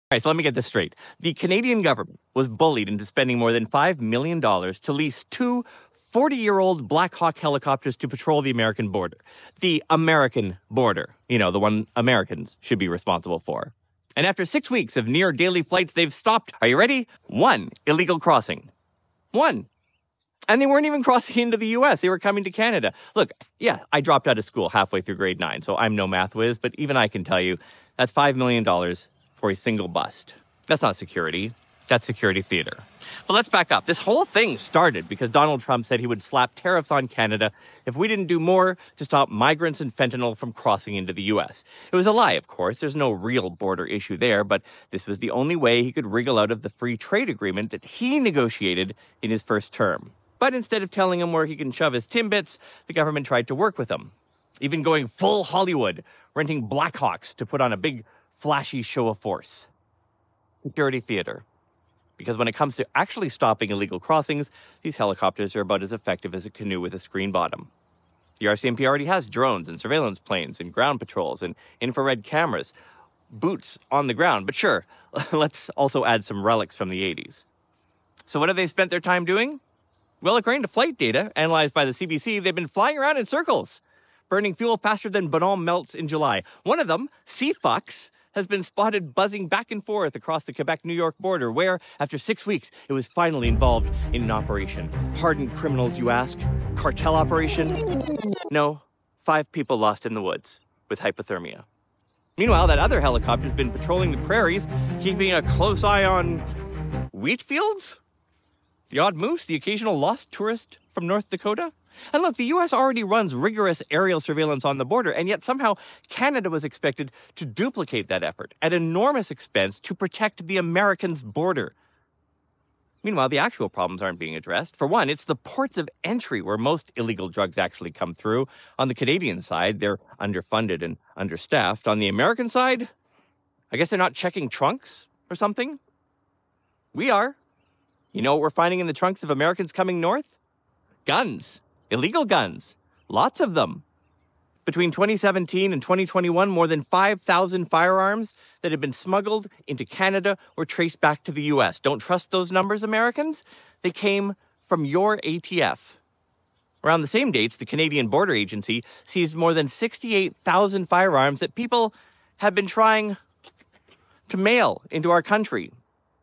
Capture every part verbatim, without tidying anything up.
All right, so let me get this straight. The Canadian government was bullied into spending more than five million dollars to lease two forty-year-old Black Hawk helicopters to patrol the American border. The American border. You know, the one Americans should be responsible for. And after six weeks of near-daily flights, they've stopped, are you ready? One illegal crossing. One. And they weren't even crossing into the U S. They were coming to Canada. Look, yeah, I dropped out of school halfway through grade nine, so I'm no math whiz, but even I can tell you that's five million dollars for a single bust. That's not security. That's security theater. But let's back up. This whole thing started because Donald Trump said he would slap tariffs on Canada if we didn't do more to stop migrants and fentanyl from crossing into the U S. It was a lie, of course. There's no real border issue there, but this was the only way he could wriggle out of the free trade agreement that he negotiated in his first term. But instead of telling him where he can shove his Timbits, the government tried to work with him. Even going full Hollywood, renting Blackhawks to put on a big, flashy show of force. Security theater. Because when it comes to actually stopping illegal crossings, these helicopters are about as effective as a canoe with a screen bottom. The R C M P already has drones and surveillance planes and ground patrols and infrared cameras, boots on the ground. But sure, let's also add some relics from the eighties. So what have they spent their time doing? Well, according to flight data analyzed by the C B C, they've been flying around in circles, burning fuel faster than Bonhomme melts in July. One of them, Seafox, has been spotted buzzing back and forth across the Quebec-New York border, where, after six weeks, it was finally involved in an operation. Hardened criminals, you ask? Cartel operation? No, five people lost in the woods with hypothermia. Meanwhile, that other helicopter's been patrolling the prairies, keeping a close eye on wheat fields? The odd moose, the occasional lost tourist from North Dakota? And look, the U S already runs rigorous aerial surveillance on the border, and yet somehow Canada was expected to duplicate that effort at enormous expense to protect the Americans' border. Meanwhile, the actual problems aren't being addressed. For one, it's the ports of entry where most illegal drugs actually come through. On the Canadian side, they're underfunded and understaffed. On the American side, I guess they're not checking trunks or something? We are. You know what we're finding in the trunks of Americans coming north? Guns. Illegal guns. Lots of them. Between twenty seventeen and twenty twenty-one, more than five thousand firearms that had been smuggled into Canada were traced back to the U S. Don't trust those numbers, Americans? They came from your A T F. Around the same dates, the Canadian Border Agency seized more than sixty-eight thousand firearms that people have been trying to mail into our country.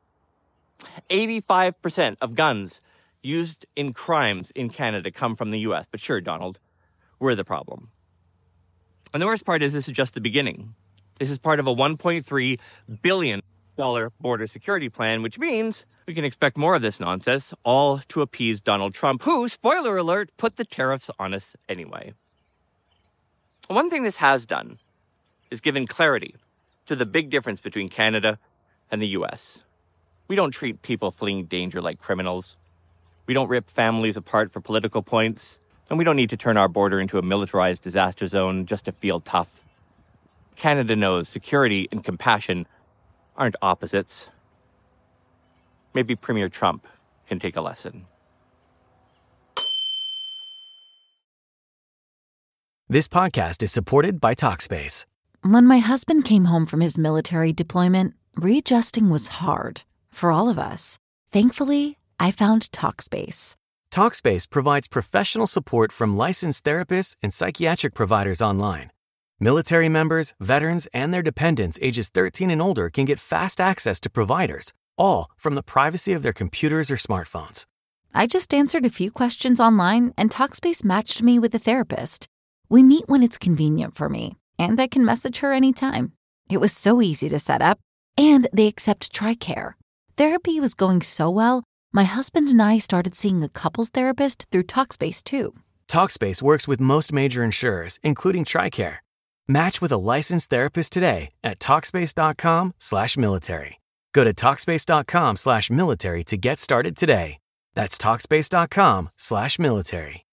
eighty-five percent of guns used in crimes in Canada come from the U S. But sure, Donald, we're the problem. And the worst part is this is just the beginning. This is part of a one point three billion dollars border security plan, which means we can expect more of this nonsense, all to appease Donald Trump, who, spoiler alert, put the tariffs on us anyway. One thing this has done is given clarity to the big difference between Canada and the U S. We don't treat people fleeing danger like criminals. We don't rip families apart for political points. And we don't need to turn our border into a militarized disaster zone just to feel tough. Canada knows security and compassion aren't opposites. Maybe Premier Trump can take a lesson. This podcast is supported by Talkspace. When my husband came home from his military deployment, readjusting was hard for all of us. Thankfully, I found Talkspace. Talkspace provides professional support from licensed therapists and psychiatric providers online. Military members, veterans, and their dependents ages thirteen and older can get fast access to providers, all from the privacy of their computers or smartphones. I just answered a few questions online, and Talkspace matched me with a therapist. We meet when it's convenient for me, and I can message her anytime. It was so easy to set up, and they accept TRICARE. Therapy was going so well, my husband and I started seeing a couples therapist through Talkspace, too. Talkspace works with most major insurers, including TRICARE. Match with a licensed therapist today at Talkspace.com slash military. Go to Talkspace.com slash military to get started today. That's Talkspace.com slash military.